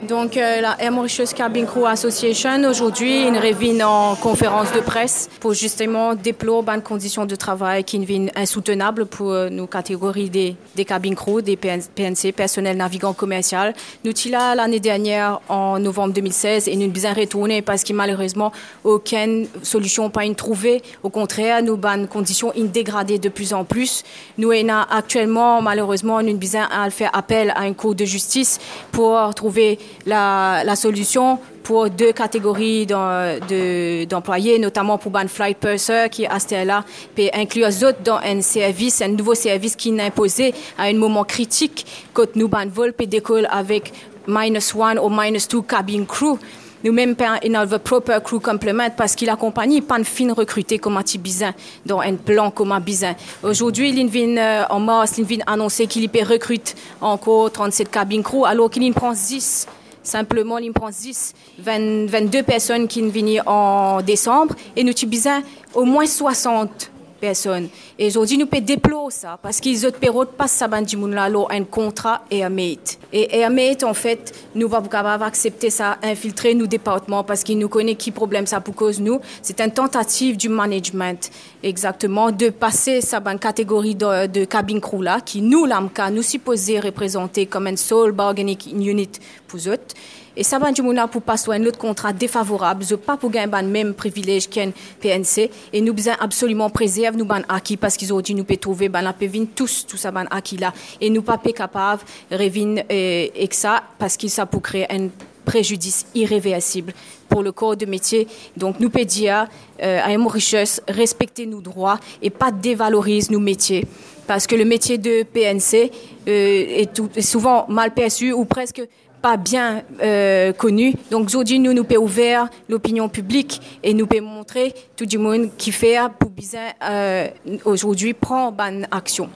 Donc, la Air Mauritius Cabin Crew Association, aujourd'hui, il revient en conférence de presse pour justement déplorer une condition de travail qui est insoutenable pour nos catégories des cabin crew, des PNC, personnel navigant commercial. Nous sommes là l'année dernière, en novembre 2016, et nous sommes bien retournés parce que malheureusement, aucune solution pas une trouvée. Au contraire, nous avons une condition dégradée de plus en plus. Nous avons actuellement, malheureusement, nous avons fait appel à une cour de justice pour trouver la solution pour deux catégories d'employés, notamment pour un flight purser qui est là, puis inclure les autres dans un nouveau service qui est imposé à un moment critique quand nous ban vol puis décolle avec -1 ou -2 cabin crew. Nous-mêmes, nous avons proper crew complement parce qu'il accompagne pas de fin recruté comme un bizin dans un plan comme un bizin. Aujourd'hui, il vient en mars, il vient annoncer qu'il peut recruter encore 37 cabin crew alors qu'il prend 10. Simplement, il prend 22 personnes qui viennent en décembre et nous avons au moins 60 personnes. Et aujourd'hui, nous pouvons déplorer ça parce qu'ils autres périodes passent ça un contrat Airmate. Et Airmate, en fait, nous va capable accepter ça, infiltrer nos départements parce qu'ils nous connaissent qui problème ça pour cause nous. C'est une tentative du management, exactement, de passer ça une catégorie de cabin crew là, qui nous, l'AMCA, nous supposés représenter comme un sole bargaining unit pour eux. Et ça va du monde pour passer un autre contrat défavorable, pas pour gagner le même privilège qu'un PNC. Et nous besoin absolument préserver nous ban acquis parce qu'ils ont dit nous peut trouver la pévine tous tout ça ban acquis là et nous pas capable revin et que ça parce qu'il ça pour créer un préjudice irréversible pour le corps de métier. Donc nous peut dire à Mauritius respecter nos droits et pas dévaloriser nos métiers parce que le métier de PNC est souvent mal perçu ou presque pas bien connu. Donc aujourd'hui, nous pouvons ouvrir l'opinion publique et nous pouvons montrer tout le monde qui fait pour bien aujourd'hui prend bonne action.